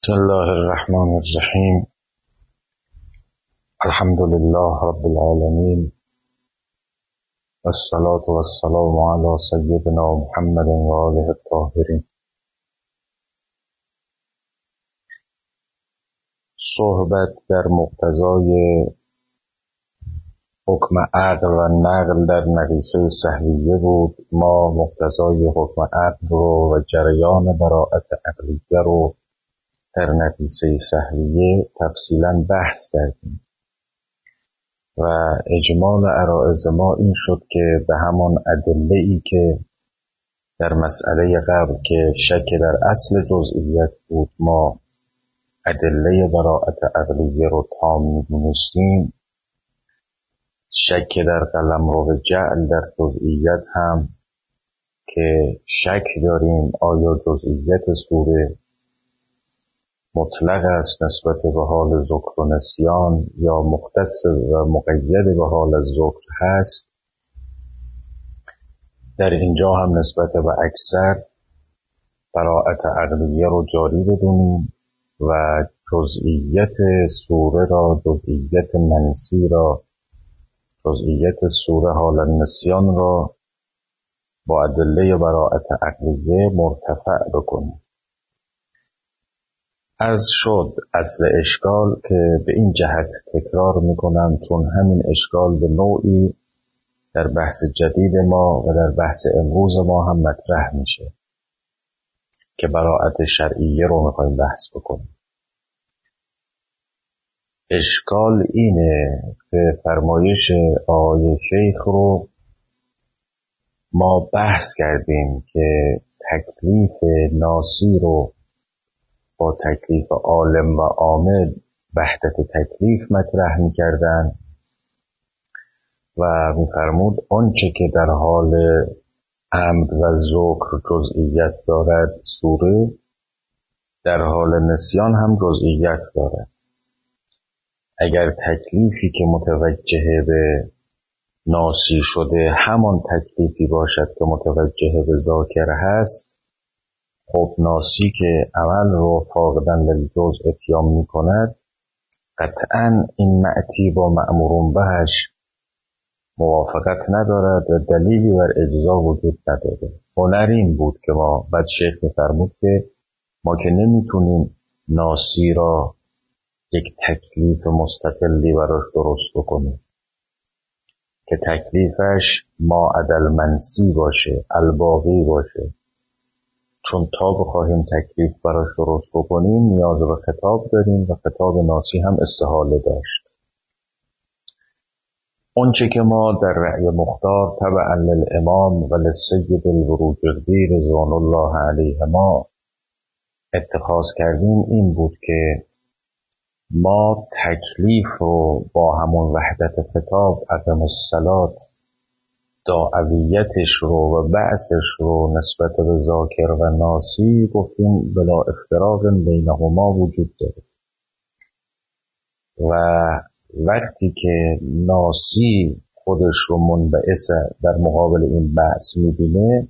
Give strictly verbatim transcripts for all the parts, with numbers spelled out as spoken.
بسم الله الرحمن الرحیم. الحمد لله رب العالمین والصلاة والسلام علی سیدنا محمد و آله الطاهرین. صحبت در مقتضای حکم عقل و نقل در نقیصه سهویه بود. ما مقتضای حکم عقل رو و جریان براءت عقلیه رو در نقیصه سهویه تفصیلا بحث کردیم و اجمال عرائض ما این شد که به همان ادله‌ای که در مسئله قبل که شک در اصل جزئیت بود ما ادله براءت عقلیه رو تام می‌دونستیم، شک در قلمرو جعل در جزئیت هم که شک داریم آیا جزئیت سوره مطلق است نسبت به حال ذکر و نسیان یا مختص و مقید به حال ذکر هست. در اینجا هم نسبت به اکثر براءت عقلیه رو جاری بدونیم و جزئیت سوره را، جزئیت منسی را، جزئیت سوره حال النسیان را با ادله براءت عقلیه مرتفع بکنیم. از شد اصل اشکال که به این جهت تکرار میکنم چون همین اشکال به نوعی در بحث جدید ما و در بحث امروز ما هم مطرح میشه که براءت شرعیه رو میخوایم بحث بکنیم. اشکال اینه که فرمایش آقای شیخ رو ما بحث کردیم که تکلیف ناسی رو با تکلیف عالم و عامل وحدت تکلیف مطرح می‌کردن و می‌فرمود آنچه که در حال عمد و ذکر جزئیت دارد سوره در حال نسیان هم جزئیت دارد. اگر تکلیفی که متوجه به ناسی شده همان تکلیفی باشد که متوجه به ذاکر هست، خب ناسی که عمل رو فاقدن للجزء اتیام می کند قطعا این معتی با مأمورون بهش موافقت ندارد و دلیلی بر اجزا وجود نداره. هنر این بود که ما بعد شیخ می فرمود که ما که نمیتونیم ناسی را یک تکلیف مستقلی براش درست بکنیم که تکلیفش ما عدل منسی باشه، الباقی باشه، چون تا بخواهیم تکلیف براش درست بکنیم نیاز به خطاب داریم و خطاب ناسی هم استحاله داشت. اونچه که ما در رأی مختار تبعا للامام و للسید البروجردی رضوان الله علیهما اتخاذ کردیم این بود که ما تکلیف رو با همون وحدت خطاب اقم الصلاة دعویتش رو و بعثش رو نسبت به ذاکر و ناسی گفتیم بلا افتراق بینهما وجود داره و وقتی که ناسی خودش رو منبعث در مقابل این بعث میبینه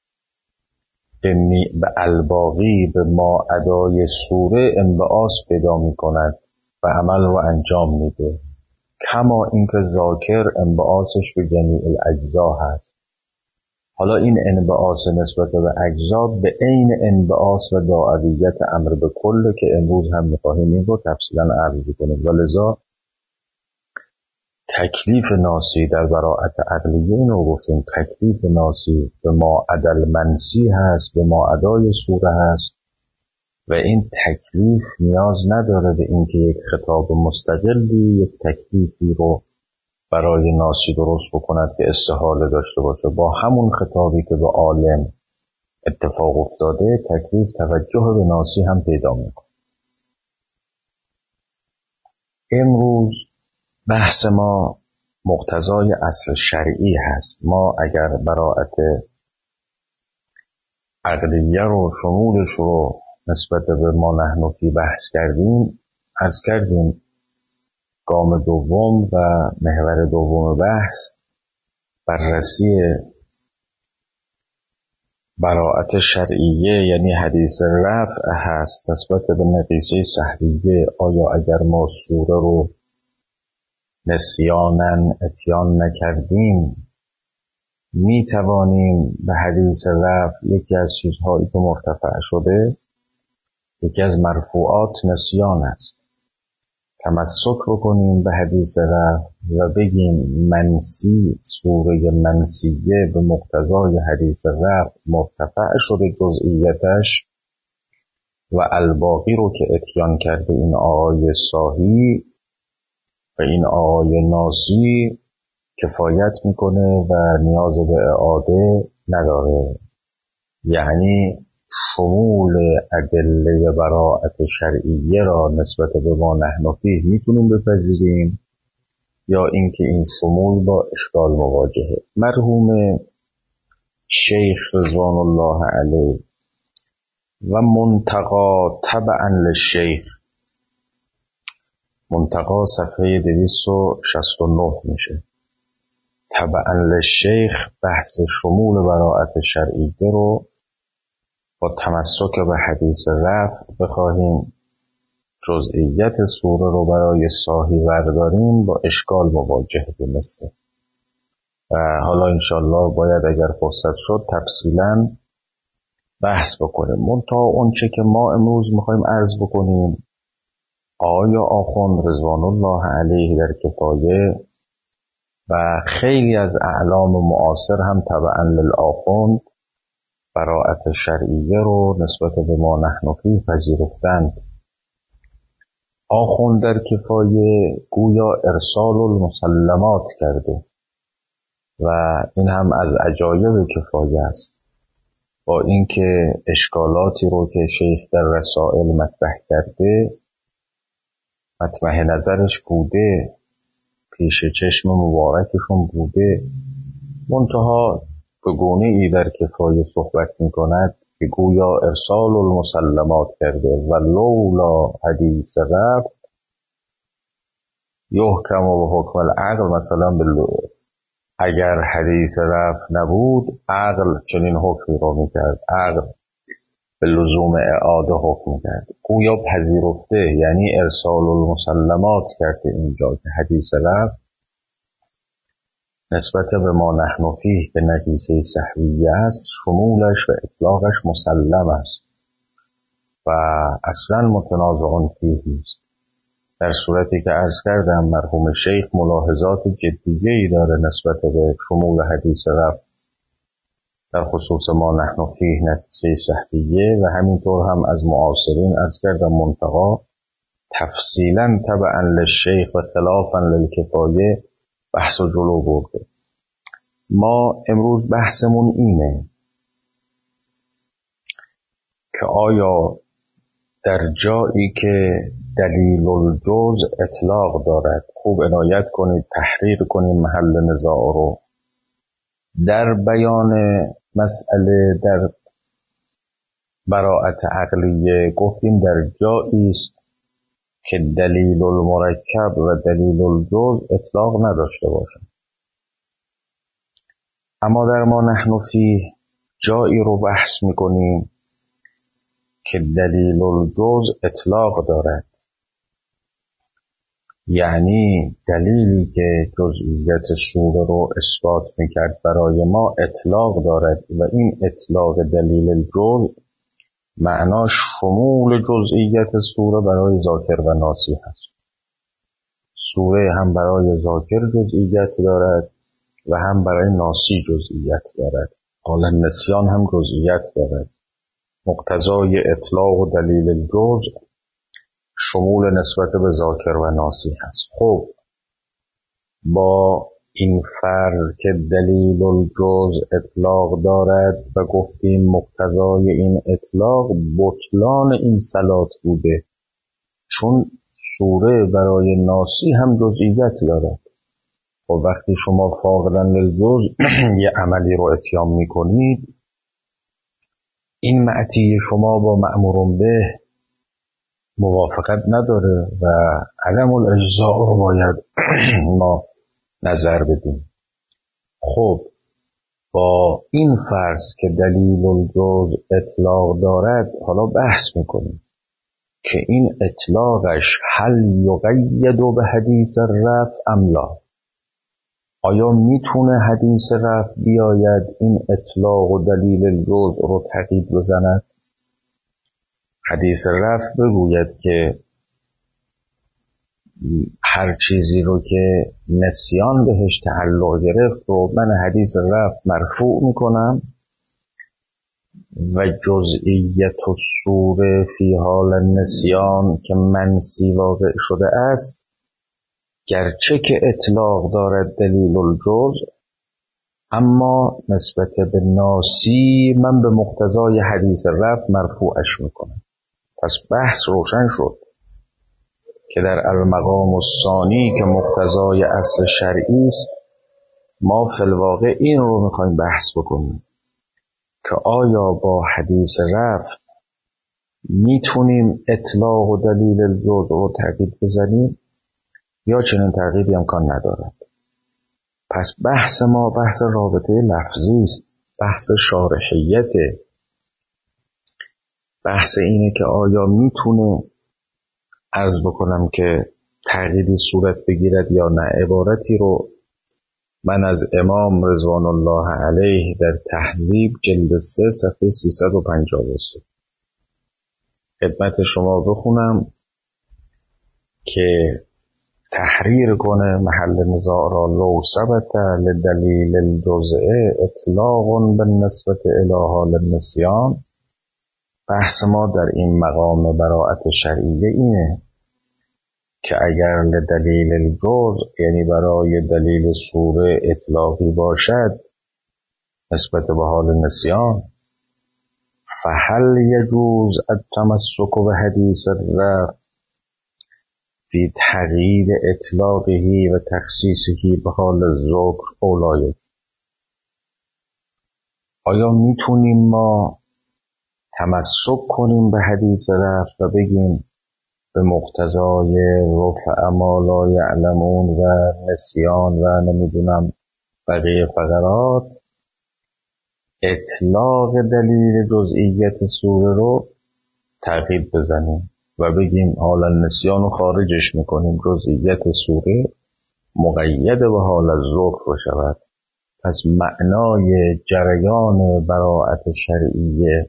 به الباقی به ما ادای سوره انبعاث پیدا میکند و عمل رو انجام میده، کما اینکه ذاکر انبعاثش به جمیع الاجزا هست. حالا این انبعاث نسبت به اجزا به عین انبعاث و داعیت امر به کل که امروز هم می‌خواهیم این رو تفصیلا عرض کنیم. ولذا تکلیف ناسی در براءت عقلیه اینو گفتیم تکلیف ناسی به ما عدل منسی هست، به ما ادای سوره هست و این تکلیف نیاز نداره به اینکه یک خطاب مستقلی یک تکلیفی رو برای ناسی درست بکند که استحاله داشته باشه. با همون خطابی که به عالم اتفاق افتاده تکلیف توجه به ناسی هم پیدا میکنه. امروز بحث ما مقتضای اصل شرعی هست. ما اگر براءت عقلیه رو شمولش رو نسبت به ما نحن فی بحث کردیم، عرض کردیم گام دوم و محور دوم بحث بررسی براءت شرعیه یعنی حدیث رفع هست نسبت به نقیصه سهویه. آیا اگر ما سوره رو نسیانن اتیان نکردیم می توانیم به حدیث رفع، یکی از چیزهایی که مرتفع شده، یکی از مرفوعات نسیان است، تمسک بکنیم به حدیث رفع و بگیم منسی، سوره منسیه به مقتضای حدیث رفع مرتفع شده جزئیتش و الباقی رو که اتیان کرده این آقای صاحی و این آقای ناسی کفایت میکنه و نیاز به اعاده نداره. یعنی شمول ادله براءت شرعیه را نسبت به ما نحن فیه میتونیم بپذیریم یا اینکه این شمول با اشکال مواجهه. مرحوم شیخ رضوان الله علیه و منتقا تبعا للشیخ، منتقا صفحه دویست و شصت و نه میشه، تبعا للشیخ بحث شمول براءت شرعیه رو با تمسک به حدیث رفع بخواهیم جزئیت سوره رو برای صاحی برداریم با اشکال مواجه دونسته و حالا انشالله باید اگر فرصت شد تفصیلا بحث بکنیم. منتها اون چه که ما امروز میخوایم عرض بکنیم، آقای آخوند رضوان الله علیه در کفایه و خیلی از اعلام معاصر هم تبعا للآخوند براءت شرعیه رو نسبت به ما نحن فیه پذیرفتند. آخوند در کفایه گویا ارسال المسلمات کرده و این هم از عجایب کفایه است، با اینکه اشکالاتی رو که شیخ در رسائل مطرح کرده مطمح نظرش بوده، پیش چشم مبارکشون بوده، منتها به گونه ای در کفایه صحبت می کند که گویا ارسال المسلمات کرده و لولا حدیث رفع یحکم و حکم العقل، مثلا بلو اگر حدیث رفع نبود عقل چنین حکمی رو می کرد، عقل به لزوم اعاده حکم می کرد. گویا پذیرفته، یعنی ارسال المسلمات کرده اینجا که حدیث رفع نسبت به ما نحن فیه به نقیصه سهویه است، شمولش و اطلاقش مسلم است و اصلا متنازع فیه نیست. در صورتی که عرض کردم مرحوم شیخ ملاحظات جدیه‌ای داره نسبت به شمول حدیث رفع در خصوص ما نحن فیه نقیصه سهویه و همینطور هم از معاصرین عرض کردم منتقا تفصیلا تبعا للشیخ و خلافا للکفایه بحث و جلو برده. ما امروز بحثمون اینه که آیا در جایی که دلیل الجز اطلاق دارد، خوب عنایت کنید تحریر کنید محل نزاع رو، در بیان مسئله در براءت عقلیه گفتیم در جایی است که دلیل المرکب و دلیل الجز اطلاق نداشته باشد، اما در ما نحن فیه جایی رو بحث میکنیم که دلیل الجز اطلاق دارد، یعنی دلیلی که جزئیت سوره رو اثبات میکرد برای ما اطلاق دارد و این اطلاق دلیل الجز معناش شمول جزئیت سوره برای ذاکر و ناسی هست. سوره هم برای ذاکر جزئیت دارد و هم برای ناسی جزئیت دارد، حالا نسیان هم جزئیت دارد. مقتضای اطلاق و دلیل الجز شمول نسبت به ذاکر و ناسی هست. خب با این فرض که دلیل الجز اطلاق دارد و گفتیم مقتضای این اطلاق بطلان این صلات بوده، چون سوره برای ناسی هم جزئیت دارد. و وقتی شما فاقداً للجز یه عملی رو اتیان میکنید، این معتی شما با مأمور به موافقت نداره و عدم الاجزاء رو باید ما نظر بدیم. خب با این فرض که دلیل الجزء اطلاق دارد حالا بحث میکنیم که این اطلاقش هل یقید به حدیث رفع ام لا، آیا میتونه حدیث رفع بیاید این اطلاق و دلیل الجزء رو تقیید بزند؟ حدیث رفع بگوید که هر چیزی رو که نسیان بهش تعلق گرفت رو من حدیث رفع مرفوع میکنم و جزئیت و صوره فی حال نسیان که منسی واقع شده است گرچه که اطلاق دارد دلیل الجزء، اما نسبت به ناسی من به مقتضای حدیث رفع مرفوعش میکنم. پس بحث روشن شد که در المقام الثانی که مقتضای اصل شرعی است ما فی الواقع این رو میخوایم بحث بکنیم که آیا با حدیث رفع میتونیم اطلاق و دلیل الجزء رو تقیید بزنیم یا چنین تقییدی امکان ندارد. پس بحث ما بحث رابطه لفظی است، بحث شارحیت، بحث اینه که آیا میتونه عرض بکنم که تقییدی صورت بگیرد یا نه. عبارتی رو من از امام رضوان الله علیه در تهذیب جلد سه صفحه سیصد و پنجاه و سه خدمت شما بخونم که تحریر کنه محل نزاع را. لو ثبت لدلیل الجزء اطلاق بالنسبة الی حال النسیان. بحث ما در این مقام براءت شرعیه اینه که اگر لدلیل الجزء یعنی برای دلیل صوره اطلاقی باشد نسبت به حال نسیان، فهل یجوز التمسک به حدیث الرفع فی تقیید اطلاقه و تخصیصه به حال الذکر اولایک. آیا میتونیم ما تمسک کنیم به حدیث رفع و بگیم به مقتضای رفع ما لا یعلمون و نسیان و نمیدونم بقیه فقرات اطلاق دلیل جزئیت سوره رو تقیید بزنیم و بگیم حال النسیان رو خارجش میکنیم، جزئیت سوره مقید به حال الذکر بشود. پس معنای جریان براءت شرعیه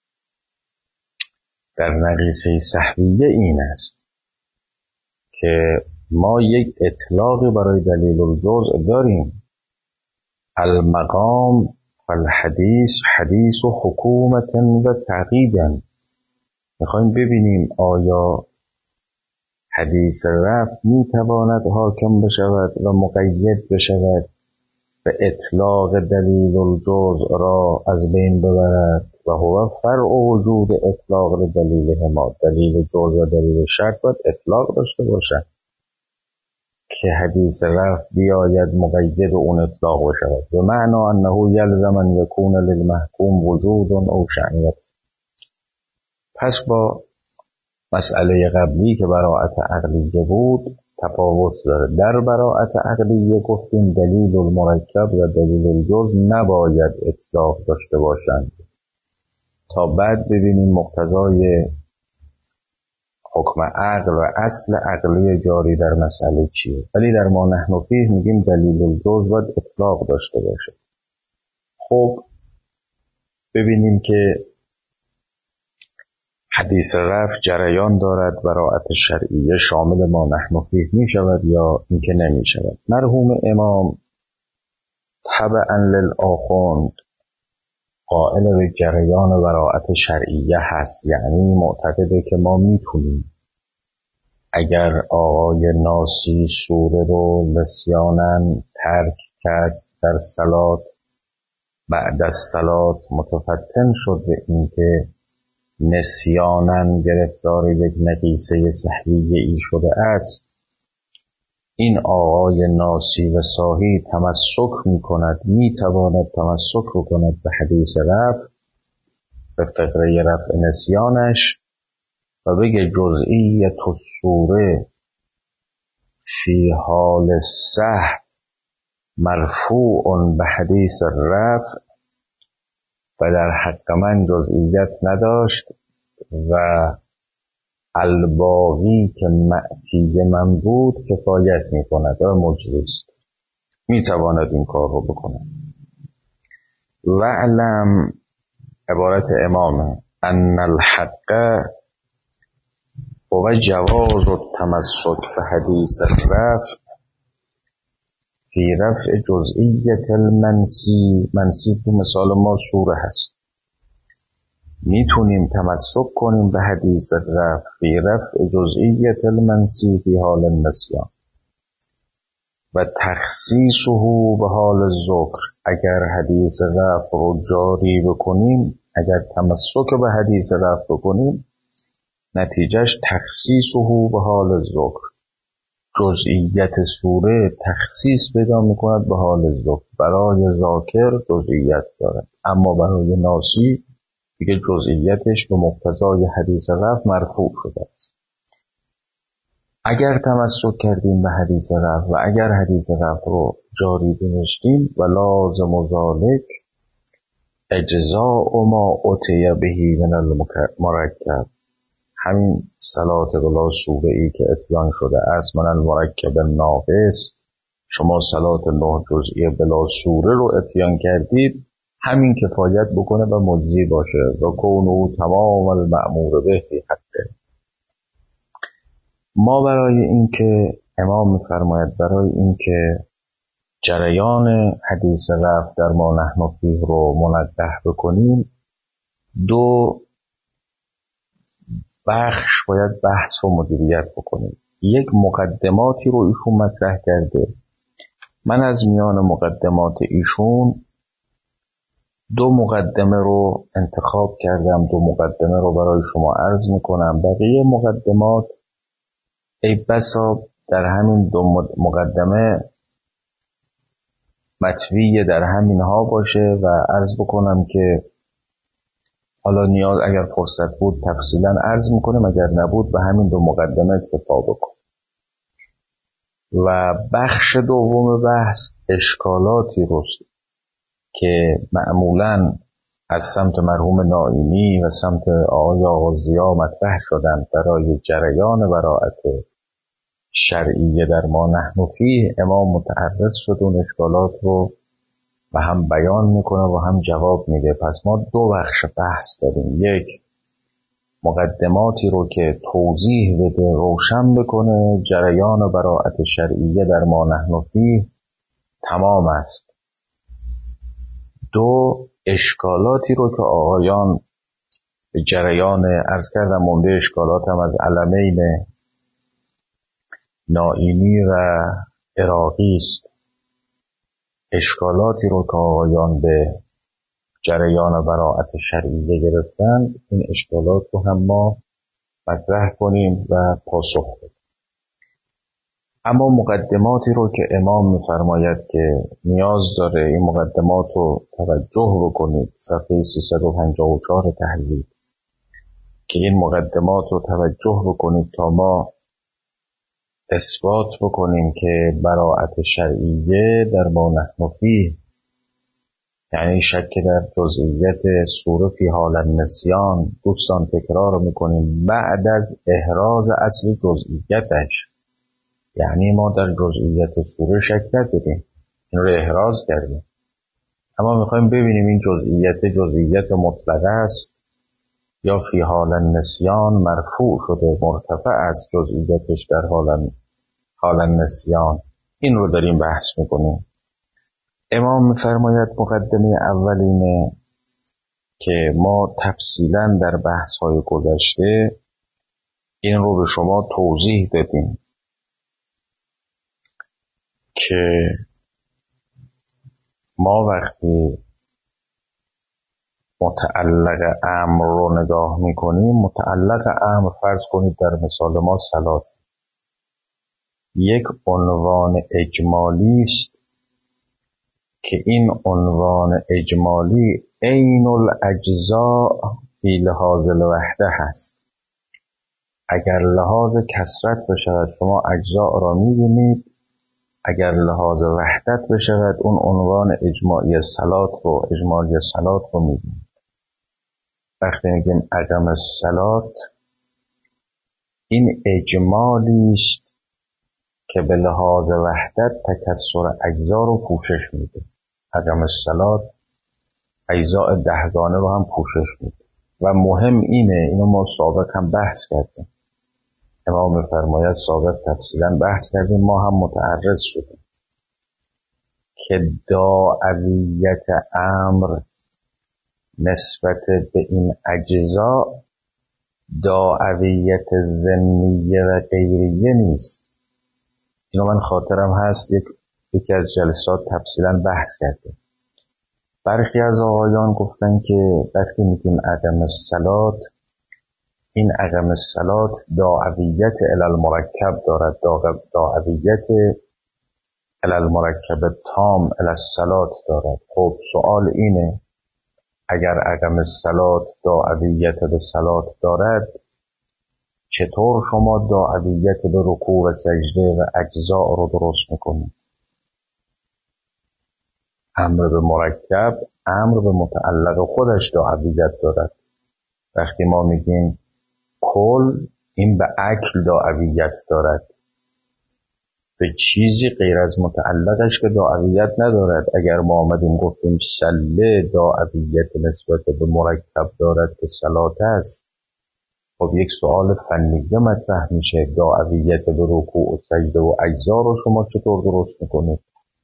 در نقیصه سهویه این است که ما یک اطلاقی برای دلیل الجزء داریم. المقام فالحدیث حدیث و حکومت و تعقیدن. میخوایم ببینیم آیا حدیث رفع میتواند حاکم بشود و مقید بشود به اطلاق دلیل الجزء را از بین ببرد و هو فرع وجود اطلاق دلیل ما. دلیل جزء و دلیل شرط باید اطلاق داشته باشد که حدیث رفع بیاید مقید اون اطلاق بشود. به معنی انه یلزم ان یکون للمحکوم وجود او شأنیت. پس با مسئله قبلی که براءت عقلیه بود تفاوت داره. در براءت عقلیه گفتیم دلیل المرکب و دلیل الجزء نباید اطلاق داشته باشند تا بعد ببینیم مقتضای حکم عقل و اصل عقلی جاری در مسئله چیه. ولی در ما نحن فیه میگیم دلیل الجزء باید اطلاق داشته باشه. خب ببینیم که حدیث رفع جریان دارد براءت شرعیه شامل ما نحن فیه می شود یا اینکه نمی شود. مرحوم امام تبعا للآخوند قائل به جریان براءت شرعیه هست، یعنی معتقده که ما میتونیم اگر آقای ناسی سوره رو نسیاناً ترک کرد در صلات، بعد از صلات متفتن شد به اینکه نسیاناً گرفتار یک نقیصه سهویه ای شده است، این آقای ناسی و ساهی تمسک می کند، می تواند تمسک رو کند به حدیث رفع به فقره رفع نسیانش و بگه جزئیت السوره فی حال سهو مرفوع به حدیث رفع و در حق من جزئیت نداشت و الباقی که معتی من بود کفایت می کند و مجزی است، می تواند این کار رو بکنه. و علم عبارت امامه ان الحق و جواز التمسک به حدیث الرفع فی رفع جزئیت المنسی. منسی تو مثال ما سوره هست، میتونیم تمسک کنیم به حدیث رفع فی رفع جزئیت المنسی فی حال النسیان و تخصیصه به حال ذکر. اگر حدیث رفع رو جاری بکنیم، اگر تمسک به حدیث رفع بکنیم، نتیجهش تخصیصه به حال ذکر، جزئیت سوره تخصیص پیدا میکند به حال ذکر. برای ذاکر جزئیت دارد، اما برای ناسی دیگه جزئیتش به مقتضای حدیث رفع مرفوع شده است. اگر تمسک کردیم به حدیث رفع و اگر حدیث رفع رو جاری داشتیم و لازم ذالک اجزاء ما اتی بهی من المرکب، همین صلات بلا سوره ای که اتیان شده است من المرکب ناقص، شما صلات نه جزئی بلا سوره رو اتیان کردید، همین کفایت بکنه و مجزی باشه. و کونو تمام المأمور به فی حقه. ما برای اینکه امام می‌فرماید برای اینکه جریان حدیث رفع در ما نحن فیه رو منده بکنیم، دو بخش باید بحث و مدیریت بکنیم. یک مقدماتی رو ایشون مطرح کرده، من از میان مقدمات ایشون دو مقدمه رو انتخاب کردم، دو مقدمه رو برای شما عرض میکنم. بقیه مقدمات ای بسا در همین دو مقدمه مطوی در همین ها باشه و عرض بکنم که حالا نیاز اگر فرصت بود تفصیلا عرض میکنم، اگر نبود به همین دو مقدمه اکتفا بکن. و بخش دوم بحث اشکالاتی رست که معمولاً از سمت مرحوم نائینی و سمت آقای آغازیا مطرح شدن برای جریان براءت شرعیه در ما نحن فیه. امام متعرض شد اون اشکالات رو و هم بیان میکنه و هم جواب میده. پس ما دو بخش بحث داریم، یک مقدماتی رو که توضیح بده، روشن بکنه جریان براءت شرعیه در ما نحن فیه تمام است. دو اشکالاتی رو که آقایان به جریان عرض کردم مونده اشکالات هم از علمین نائینی و عراقی است، اشکالاتی رو که آقایان به جریان براءت شرعیه گرفتن، این اشکالات رو هم ما مطرح کنیم و پاسخ بدیم. اما مقدماتی رو که امام می‌فرماید که نیاز داره این مقدمات رو توجه بکنید، صفحه سیصد و پنجاه و چهار تهذیب، که این مقدمات رو توجه بکنید تا ما اثبات بکنیم که براءت شرعیه در ما نحن فیه، یعنی شک در جزئیت سوره فی حال النسیان. دوستان تکرار میکنیم بعد از احراز اصل جزئیتش، یعنی ما در جزئیت سوره شک نداریم، این رو احراز کردیم، اما میخوایم ببینیم این جزئیت جزئیت مطلقه است یا فی حال النسیان مرفوع شده، مرتفع است جزئیتش در حال حال النسیان. این رو داریم بحث میکنیم. امام میفرماید مقدمه اولینه که ما تفصیلا در بحث های گذشته این رو به شما توضیح دادیم که ما وقتی متعلق امر رو نگاه میکنیم، متعلق امر فرض کنید در مثال ما صلات یک عنوان اجمالی است که این عنوان اجمالی عین الاجزاء فی لحاظ الوحده هست. اگر لحاظ کثرت بشود شما اجزاء را میبینید، اگر لحاظ وحدت بشود اون عنوان اجماعی صلات رو اجماعی صلات رو میدیم. وقتی میگیم عدم الصلات این اجمالی است که به لحاظ وحدت تکثر اجزا رو پوشش میده. عدم الصلات اجزاء دهگانه رو هم پوشش میده و مهم اینه، اینو ما سابق هم بحث کردیم، امام می‌فرماید سابق تفصیلا بحث کردیم، ما هم متعرض شدیم که داعویت امر نسبت به این اجزا داعویت ضمنیه و غیریه نیست. اینو من خاطرم هست یک یکی از جلسات تفصیلا بحث کردیم. برخی از آقایان گفتن که وقتی میگیم عدم الصلات این عدم الصلات داعویت الی المرکب دارد، داعویت الی المرکب تام الی الصلات دارد. خب سوال اینه اگر عدم الصلات داعویت به صلات دارد چطور شما داعویت به رکوع و سجده و اجزاء رو درست میکنید؟ امر به مرکب امر به متعلق خودش داعویت دارد. وقتی ما میگیم کل این به اکل داعویت دارد، به چیزی غیر از متعلقش که داعویت ندارد. اگر ما آمدیم گفتیم سله داعویت نسبت به مرکب دارد که صلات است، خب یک سوال فنیه مطرح میشه، داعویت به رکوع و سجده و اجزا رو شما چطور درست میکنید؟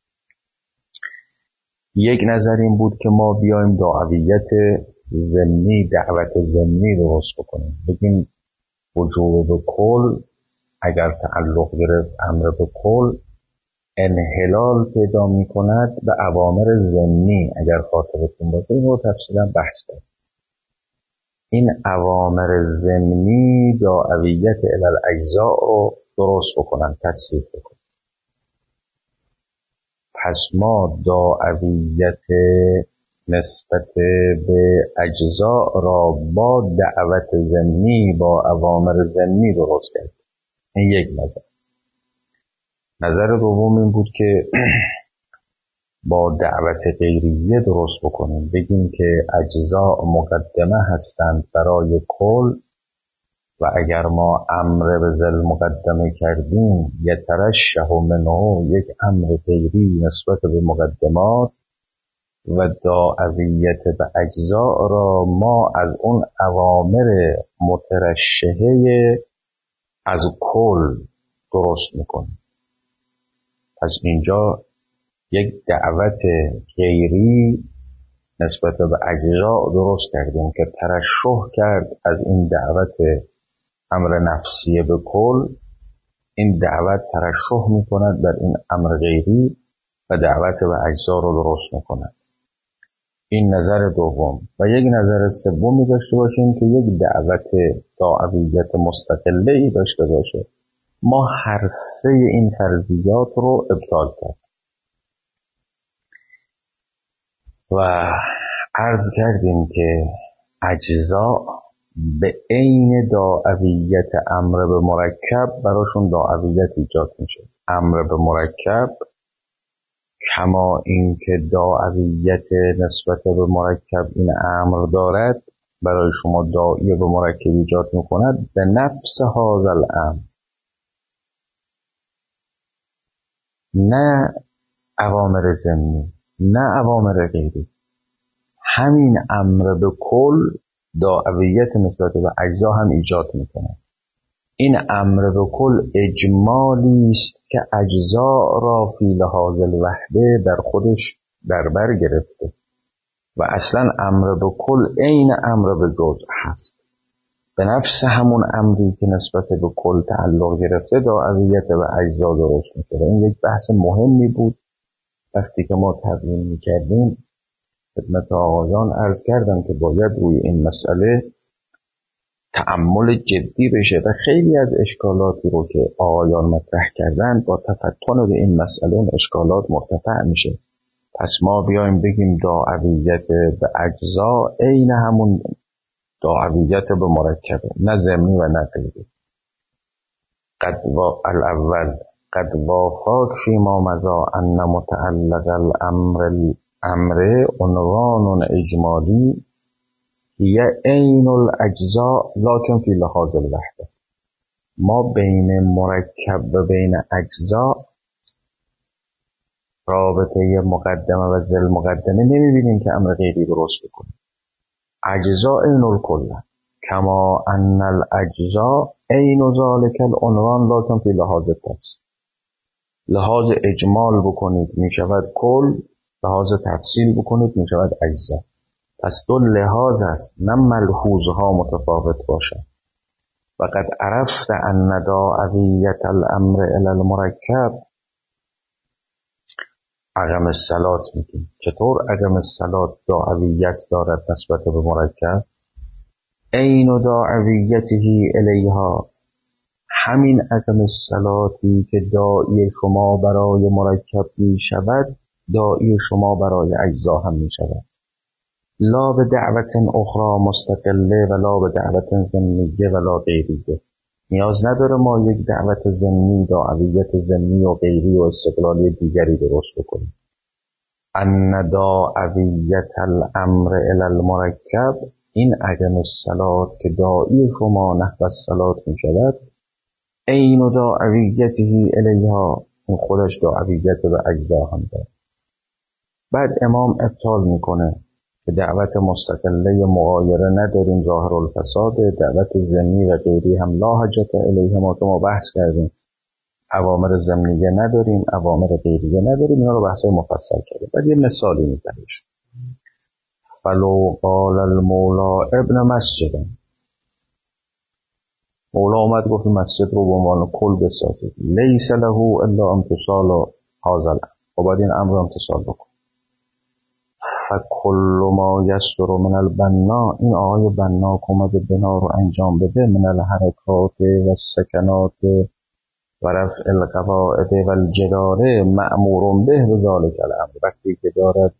یک نظر این بود که ما بیایم داعویت ضمنی دعوت ضمنی درست بکنیم، بگیم وجوب به کل اگر تعلق گرفت امر به کل انحلال پیدا می کند به اوامر ضمنی. اگر خاطرتون باشه این رو تفصیلا بحث کرد. این اوامر ضمنی داعویت الی الاجزاء رو درست بکنن، تصریف بکنن. پس ما داعویت نسبت به اجزاء را با دعوت ضمنی با اوامر ضمنی درست کرد. این یک نظر. نظر دوم این بود که با دعوت غیریه درست بکنیم، بگیم که اجزاء مقدمه هستند برای کل و اگر ما امر به ذل مقدمه کردیم یترشح منه یک امر غیری نسبت به مقدمات و داعویت به اجزاء را ما از اون اوامر مترشحه از کل درست میکنیم. پس اینجا یک دعوت غیری نسبت به اجزاء درست کردیم که ترشح کرد از این دعوت امر نفسیه به کل. این دعوت ترشح میکند در این امر غیری و دعوت به اجزاء رو درست میکند. این نظر دوم. و یک نظر سومی داشته باشیم که یک دعوت داعویت مستقله ای داشته باشه. ما هر سه این فرضیات رو ابطال کرد و عرض کردیم که اجزاء به عین داعویت امر به مرکب براشون داعویت ایجاد میشه. امر به مرکب کما این که داعویت نسبت به مرکب این امر دارد برای شما داعیه به مرکب ایجاد میکند به نفس هذا الامر، نه اوامر ضمنی نه اوامر غیری. همین امر به کل داعویت نسبت به اجزا هم ایجاد میکنه. این امر به کل اجمالی است که اجزا را فی لحاظ الوحده در خودش در بر گرفته و اصلا امر به کل عین امر به جزء هست. به نفس همون امری که نسبت به کل تعلق گرفته داعویت به اجزا درست میشه. این یک بحث مهمی بود. وقتی که ما تقدیم میکردیم خدمت آقایان عرض کردم که باید روی این مسئله تأمل جدی بشه و خیلی از اشکالاتی رو که آقایان مطرح کردن با تفتن به این مسئله اون اشکالات مرتفع میشه. پس ما بیایم بگیم داعویت به اجزا عین همون داعویت به مرکبه، نه ضمنی و نه غیری. قد و الاول قد وافاک فیما مضا ان متعلق الامر الامر عنوان اجمالی هی عین الاجزاء لکن فی لحاظ الوحده. ما بین مرکب و بین اجزا رابطه مقدمه و ذل مقدمه نمیبینیم که امر غیری درست بکنه. اجزا عین الکل کما ان الاجزا عین ذلک العنوان لکن فی لحاظ التفصیل. لحاظ اجمال بکنید میشود کل، لحاظ تفصیل بکنید میشود اجزا. پس دو لحاظ است، نه ملحوظها متفاوت باشد. و قد عرفت ان داعیت الامر الی المرکب عدم الصلات میگیم. چطور عدم الصلات داعیت دارد نسبت به مرکب؟ عین داعیته الیها، همین عدم الصلاتی که داعی شما برای مرکب می شود داعی شما برای اجزا هم می شود. لا به دعوت اخرى مستقله ولا به دعوت ضمنیه ولا غیریه. نیاز نداره ما یک دعوت ضمنی، داعیت ضمنی و غیری و استقلالی دیگری درست بکنیم. ان داعیت الامر الی المرکب، این عدم الصلات که داعی شما نحو الصلات می شود عین داعیته الیها، این خودش داعیت به اجزا هم داره. بعد امام ابطال میکنه که دعوت مستقله مغایره نداریم، ظاهر الفساد. دعوت ضمنی و غیری هم لا حاجت الیه، ما که ما بحث کردیم اوامر ضمنیه نداریم، اوامر غیریه نداریم، اینا رو بحثای مفصل کردیم. بعد یه مثالی میزنیش. فلو قال المولا ابن مسجد، مولا آمد گفت مسجد رو به عنوان کل بسازید، لیس له الا امتثال هذا الامر، و باید این امر امتثال بکن. فکل ما یصدر من البنا، این آقای بنا که اومده بنا رو انجام بده، من الحرکات و السکنات و رفع القواعد و الجدار مأمور به و ذالک الامر. وقتی که دارد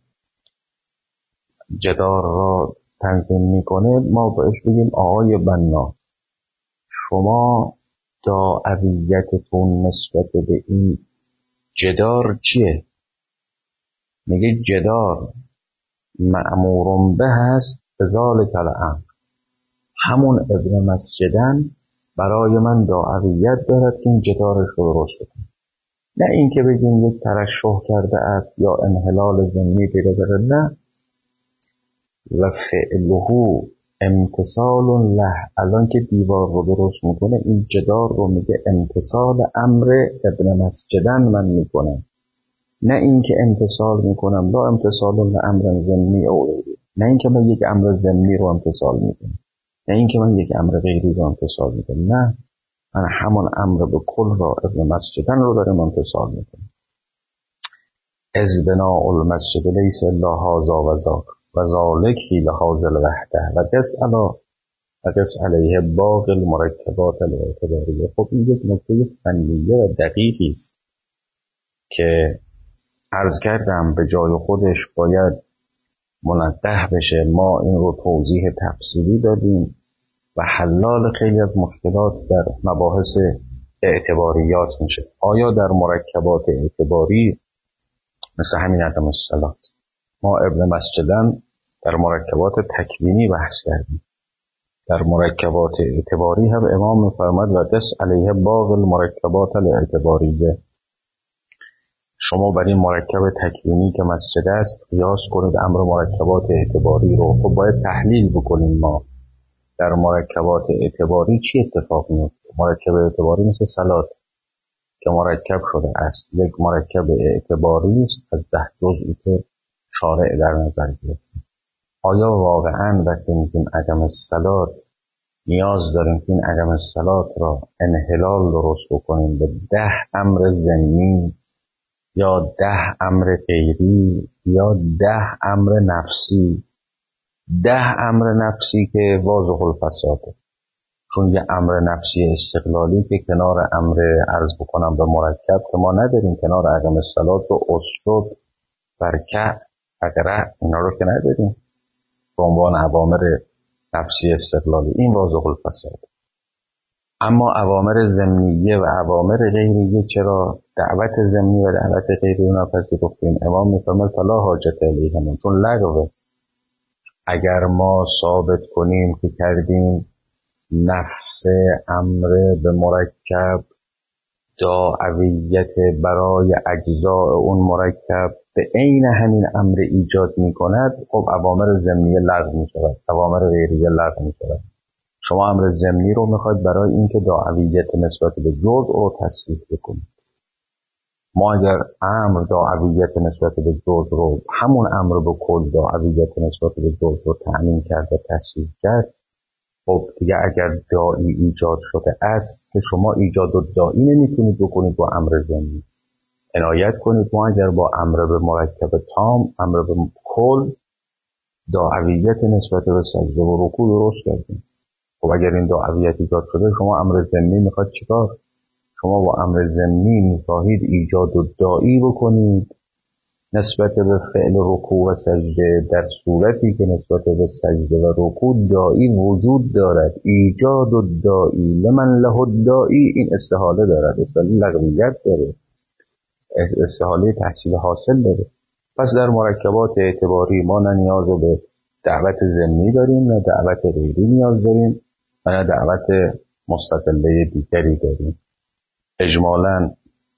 جدار را تنظیم میکنه ما باش بگیم آقای بنا، شما داعیتتون نسبت به این جدار چیه؟ میگه جدار مأمور به هست ذالک الامر، همون ابن مسجدن برای من داعیت دارد که این جدارش رو درست کنه. نه این که بگیم یک ترشح کرده است یا انحلال ضمنی پیدا کرده، نه. و فعله امتثال له، الان که دیوار رو درست میکنه این جدار رو میگه امتثال امر ابن مسجدن من میکنم، نه این که امتثال میکنم لا امتثال لامر ضمنی او غیری، نه این که من یک امر ضمنی رو امتثال میکنم، نه این که من یک امر غیری رو امتثال میکنم، نه، من همون امر به کل را ابن مسجدن رو دارم امتثال میکنم. از بناء المسجد لیس الا هذا و ذاک و ذالک فی لحاظ الوحده و قس علی و قس علیه باقی المرکبات الاعتباریه. خب این یک نکته فنیه و دقیقی است که عرض کردم به جای خودش باید منقح بشه. ما این رو توضیح تفصیلی دادیم و حلال خیلی از مشکلات در مباحث اعتباریات میشه. آیا در مرکبات اعتباری مثل همین عدم الصلات، ما ابن مسجدن در مرکبات تکوینی بحث کردیم، در مرکبات اعتباری هم امام میفرماد و قس علیه باقی المرکبات الاعتباریه. شما بر این مرکب تکوینی که مسجد است قیاس کنید امر مرکبات اعتباری رو. خب باید تحلیل بکنیم ما در مرکبات اعتباری چی اتفاق میفته. مرکب اعتباری مثل صلات که مرکب شده است، یک مرکب اعتباری است از ده جزئی که شارع در نظر گرفته. آیا واقعا وقتی میگیم عدم الصلات نیاز داریم که این عدم الصلات را انحلال درست بکنیم به ده امر ضمنی یا ده امر غیری یا ده امر نفسی؟ ده امر نفسی که واضح الفساده، چون یه امر نفسی استقلالی که کنار امر عرض بکنم به مرکب که ما نداریم، کنار عدم الصلات و اسجد برکع اقرع اینا رو که نداریم به عنوان اوامر نفسی استقلالی، این واضح الفساد. اما اوامر ضمنیه و اوامر غیریه چرا دعوت ضمنی و دعوت غیری ناپذیرفتیم؟ امام میفرماید فلا حاجت الیهما، چون لغوه. اگر ما ثابت کنیم که کردیم نفس امر به مرکب داعویت برای اجزاء اون مرکب به عین همین امر ایجاد می کند، خب اوامر ضمنیه لغو می شود، اوامر غیریه لغو می شود. شما امر ضمنی رو میخواید برای اینکه داعویت نسبت به جزء رو تصریح بکنید. ما اگر امر داعویت نسبت به جزء رو، همون امر به کل داعویت نسبت به جزء رو تأمین کرد و تصریح کرد، خب دیگه اگر داعی ایجاد شده است که شما ایجاد و داعی نمیتونید بکنید با امر ضمنی. عنایت کنید ما اگر با امر به مرکب تام، امر به کل داعویت نسبت به سجده و رکوع درست کردیم. خب اگر این داعویت ایجاد شده، شما امر ضمنی میخواد چیکار؟ شما با امر ضمنی میخواهید ایجاد و داعی بکنید نسبت به فعل رکوع و سجده، در صورتی که نسبت به سجده و رکوع داعی وجود دارد. ایجاد و داعی لمن له الداعی، این استحاله دارد، استحاله لغویت داره، استحاله تحصیل حاصل داره. پس در مرکبات اعتباری ما نه نیاز به دعوت ضمنی داریم، نه دعوت غیری نیاز داریم، و نه دعوت مستقله دیگری داریم. اجمالاً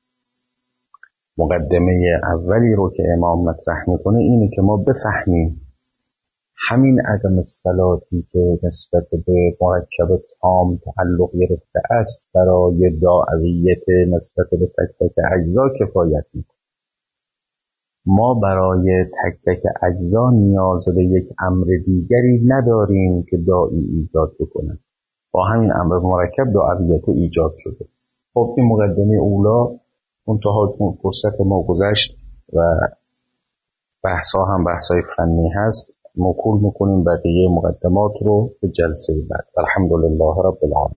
مقدمه اولی رو که امام مطرح میکنه اینه که ما بفهمیم همین عدم صلاحی که نسبت به مرکب تام تعلق گرفته است برای داعویت نسبت به تک تک اجزا کفایت میکنه. ما برای تک تک اجزا نیاز به یک امر دیگری نداریم که داعی ایجاد بکنه. با همین امر مرکب داعویت ایجاد شده. خب این مقدمه اولا، منتها چون فرصت ما گذشت و بحثا هم بحثای فنی هست، موکول میکنیم بقیه مقدمات رو به جلسه بعد. الحمدلله رب العالمین.